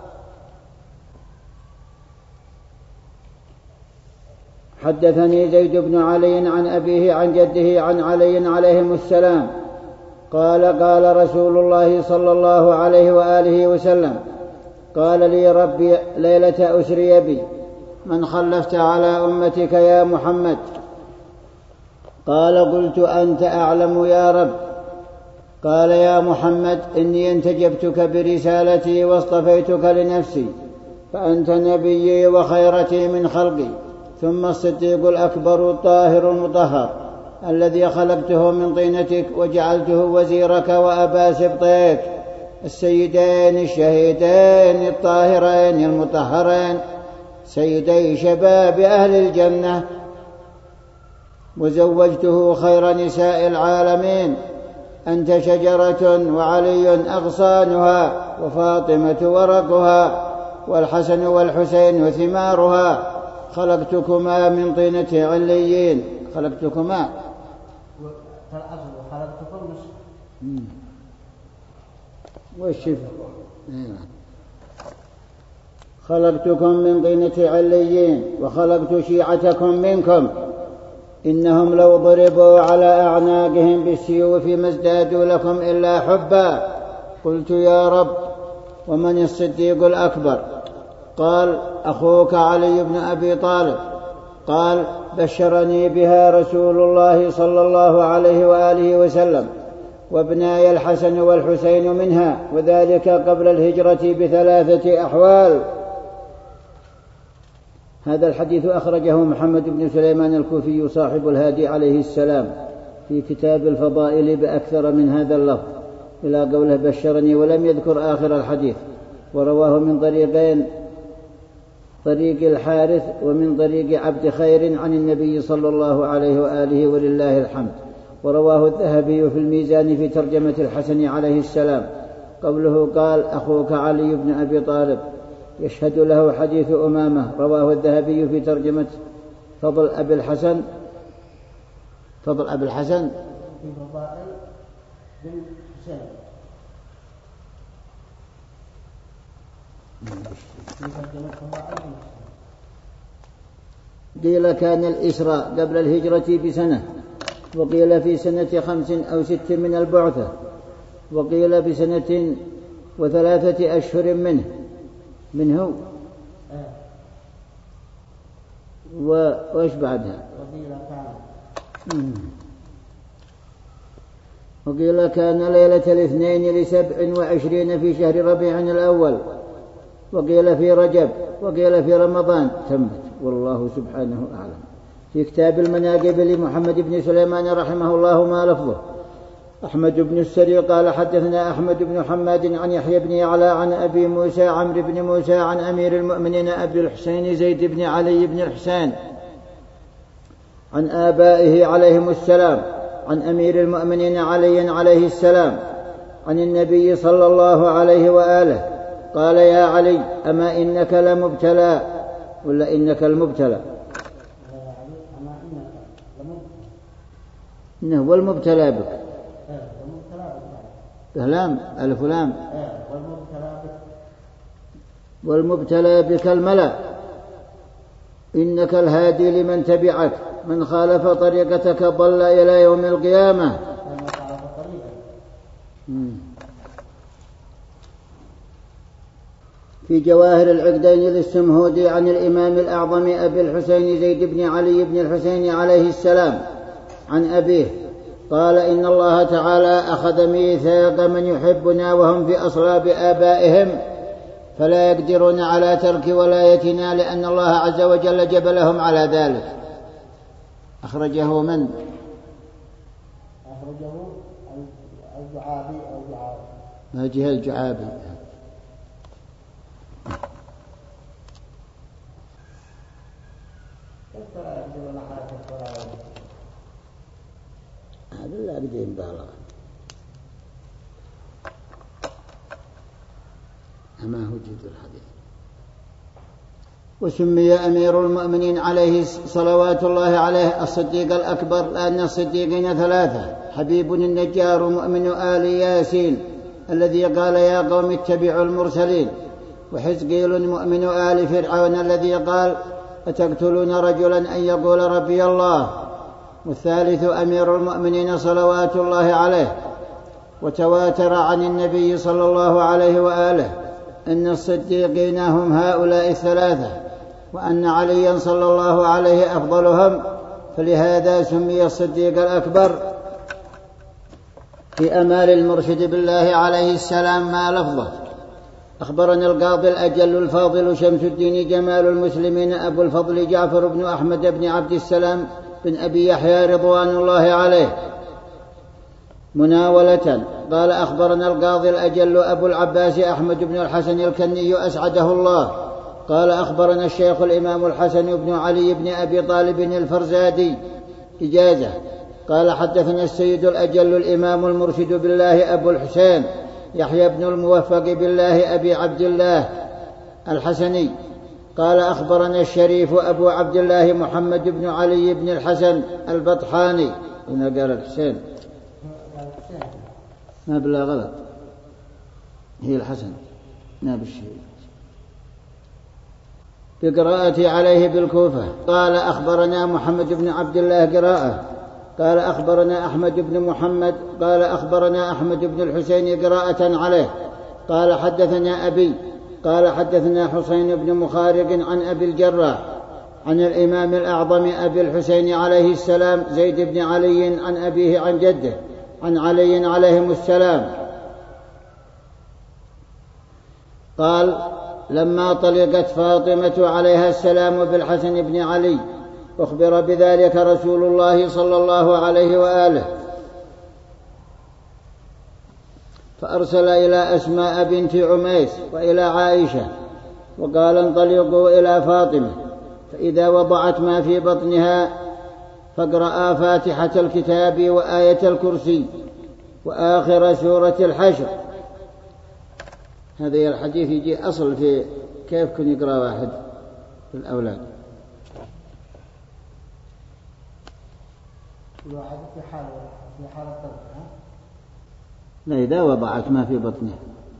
حدثني زيد بن علي عن أبيه عن جده عن علي عليهم السلام قال رسول الله صلى الله عليه وآله وسلم: قال لي ربي ليلة أسري بي: من خلفت على أمتك يا محمد؟ قال: قلت أنت أعلم يا رب. قال: يا محمد إني انتجبتك برسالتي واصطفيتك لنفسي، فأنت نبيي وخيرتي من خلقي، ثم الصديق الأكبر الطاهر المطهر الذي خلقته من طينتك وجعلته وزيرك وأبا سبطيك، السيدين الشهيدين الطاهرين المطهرين، سيدي شباب أهل الجنة، وزوجته خير نساء العالمين. أنت شجرة وعلي أغصانها، وفاطمة ورقها، والحسن والحسين ثمارها. خلقتكما من طينة عليين. خلقتكما خلقتكم من طينة عليين، وخلقت شيعتكم منكم، إنهم لو ضربوا على أعناقهم بالسيوف ما ازدادوا لكم إلا حبا. قلت: يا رب، ومن الصديق الأكبر؟ قال: أخوك علي بن أبي طالب. قال: بشرني بها رسول الله صلى الله عليه وآله وسلم، وابناي الحسن والحسين منها، وذلك قبل الهجرة ب3 أحوال. هذا الحديث أخرجه محمد بن سليمان الكوفي صاحب الهادي عليه السلام في كتاب الفضائل بأكثر من هذا اللفظ، إلى قوله بشرني، ولم يذكر آخر الحديث. ورواه من طريقين: طريق الحارث ومن طريق عبد خير عن النبي صلى الله عليه وآله ولله الحمد. ورواه الذهبي في الميزان في ترجمة الحسن عليه السلام قوله: قال: أخوك علي بن أبي طالب. يشهد له حديث أمامة رواه الذهبي في ترجمة فضل أبي الحسن في فضائل بن حسين. قيل كان الإسراء قبل الهجرة ب1 وقيل في سنة 5 أو 6 من البعثة، وقيل ب1 و3 أشهر منه وإيش بعدها؟ وقيل كان ليلة الاثنين ل27 في شهر ربيع الأول، وقيل في رجب، وقيل في رمضان. تمت، والله سبحانه أعلم. في كتاب المناقب لمحمد بن سليمان رحمه الله ما لفظه: أحمد بن السري قال: حدثنا أحمد بن حماد عن يحيى بن يعلى عن أبي موسى عمرو بن موسى عن أمير المؤمنين أبي الحسين زيد بن علي بن الحسين عن آبائه عليهم السلام، عن أمير المؤمنين علي عليه السلام، عن النبي صلى الله عليه وآله قال: يا علي، أما إنك لمبتلى، ولا إنك المبتلى؟ إنه هو المبتلى بك. لام ألف لام. والمبتلى بك الملأ، إنك الهادي لمن تبعك، من خالف طريقتك ضل إلى يوم القيامة. في جواهر العقدين للسمهودي عن الإمام الأعظم أبي الحسين زيد بن علي بن الحسين عليه السلام عن أبيه قال إن الله تعالى أخذ ميثاق من يحبنا وهم في أصلاب آبائهم فلا يقدرون على ترك ولايتنا لأن الله عز وجل جبلهم على ذلك. أخرجه من؟ أخرجه الجعابي أو الجعابي. ما جه الجعابي. هذا لا قديم بالغ ما هو جد الحديث. وسمي أمير المؤمنين عليه صلوات الله عليه الصديق الأكبر لأن الصديقين ثلاثة: حبيب النجار مؤمن آل ياسين الذي قال يا قوم اتبعوا المرسلين، وحزقيل مؤمن آل فرعون الذي قال أتقتلون رجلا أن يقول ربي الله، والثالث أمير المؤمنين صلوات الله عليه. وتواتر عن النبي صلى الله عليه وآله أن الصديقين هم هؤلاء الثلاثة، وأن عليا صلى الله عليه أفضلهم، فلهذا سمي الصديق الأكبر. في أمال المرشد بالله عليه السلام ما لفظه. أخبرنا القاضي الأجل الفاضل شمس الدين جمال المسلمين أبو الفضل جعفر بن أحمد بن عبد السلام بن أبي يحيى رضوان الله عليه مناولة قال أخبرنا القاضي الأجل أبو العباس أحمد بن الحسن الكني أسعده الله قال أخبرنا الشيخ الإمام الحسن بن علي بن أبي طالب الفرزادي إجازة قال حدثنا السيد الأجل الإمام المرشد بالله أبو الحسين يحيى بن الموفق بالله أبي عبد الله الحسني قال أخبرنا الشريف أبو عبد الله محمد بن علي بن الحسن البطحاني. هنا قال الحسين ما بلا غلط، هي الحسن ما بالشيء. بقراءتي عليه بالكوفة قال أخبرنا محمد بن عبد الله قراءة قال أخبرنا أحمد بن محمد قال أخبرنا أحمد بن الحسين قراءة عليه قال حدثنا أبي قال حدثنا حسين بن مخارق عن أبي الجراح عن الإمام الأعظم أبي الحسين عليه السلام زيد بن علي عن أبيه عن جده عن علي عليهم السلام قال لما طلقت فاطمة عليها السلام بالحسن بن علي أخبر بذلك رسول الله صلى الله عليه وآله فأرسل إلى أسماء بنت عميس وإلى عائشة وقال انطلقوا إلى فاطمة فإذا وضعت ما في بطنها فاقرأا فاتحة الكتاب وآية الكرسي وآخر سورة الحشر. هذا الحديث يجي أصل في كيف كن يقرأ واحد في الأولاد. الواحد في حالة طلق لا إذا وضعت ما في بطنها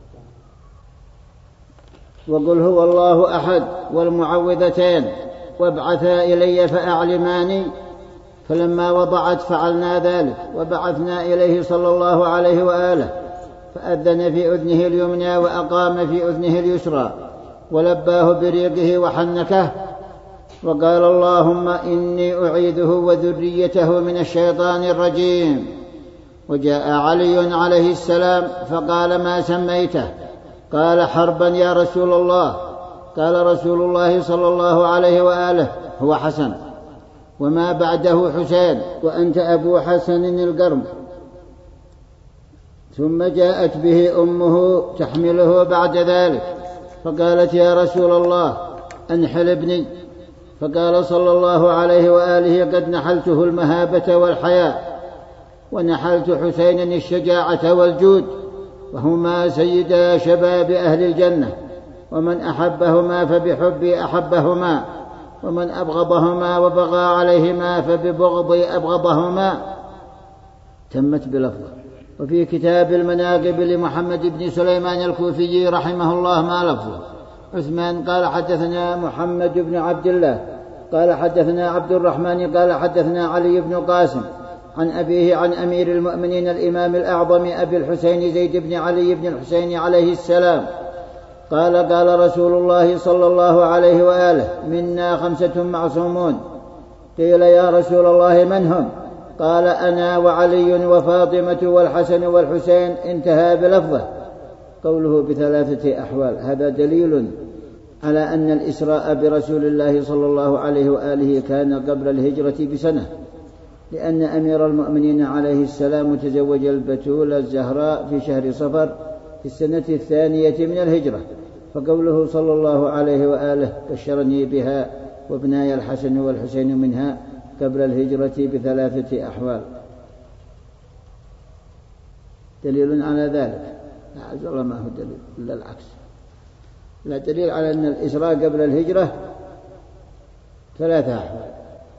وقل هو الله أحد والمعوذتين وابعثا إلي فأعلماني فلما وضعت فعلنا ذلك وبعثنا إليه صلى الله عليه وآله فأذن في أذنه اليمنى وأقام في أذنه اليسرى ولباه بريقه وحنكه وقال اللهم إني أعيذه وذريته من الشيطان الرجيم. وجاء علي عليه السلام فقال ما سميته؟ قال حربا يا رسول الله. قال رسول الله صلى الله عليه وآله هو حسن وما بعده حسين وأنت أبو حسن القرم. ثم جاءت به أمه تحمله بعد ذلك فقالت يا رسول الله أنحل ابني. فقال صلى الله عليه وآله قد نحلته المهابة والحياء ونحلت حسينا الشجاعة والجود وهما سيدا شباب أهل الجنة ومن أحبهما فبحبي أحبهما ومن أبغضهما وبغى عليهما فببغضي أبغضهما. تمت بلفظه. وفي كتاب المناقب لمحمد بن سليمان الكوفي رحمه الله ما لفظه. عثمان قال حدثنا محمد بن عبد الله قال حدثنا عبد الرحمن قال حدثنا علي بن قاسم عن أبيه عن أمير المؤمنين الإمام الأعظم أبي الحسين زيد بن علي بن الحسين عليه السلام قال قال رسول الله صلى الله عليه وآله منا 5 معصومون. قيل يا رسول الله من هم؟ قال أنا وعلي وفاطمة والحسن والحسين، انتهى بلفظه. قوله ب3 أحوال هذا دليل على أن الإسراء برسول الله صلى الله عليه وآله كان قبل الهجرة بسنة، لأن أمير المؤمنين عليه السلام تزوج البتول الزهراء في شهر صفر في السنة 2 من الهجرة، فقوله صلى الله عليه وآله بشرني بها وابناي الحسن والحسين منها قبل الهجرة ب3 أحوال دليل على ذلك. لا والله ما هو دليل إلا العكس، لا دليل على أن الإسراء قبل الهجرة 3 أحوال.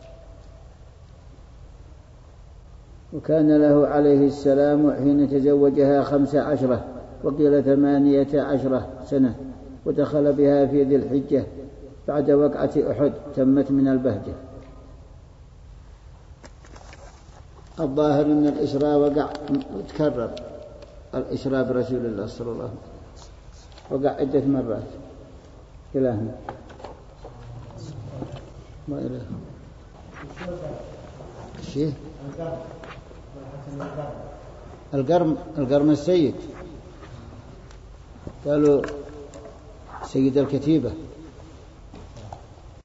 وكان له عليه السلام حين تزوجها 15 وقيل 18 سنة، ودخل بها في ذي الحجة بعد وقعة أحد تمت من البهجة. الظاهر أن الإسراء وقع تكرر، الإسراء برسول الله صلى الله عليه وسلم وقع عدة مرات إلى هنا ما إله الشيء القرم السيد، قالوا سيد الكتيبة.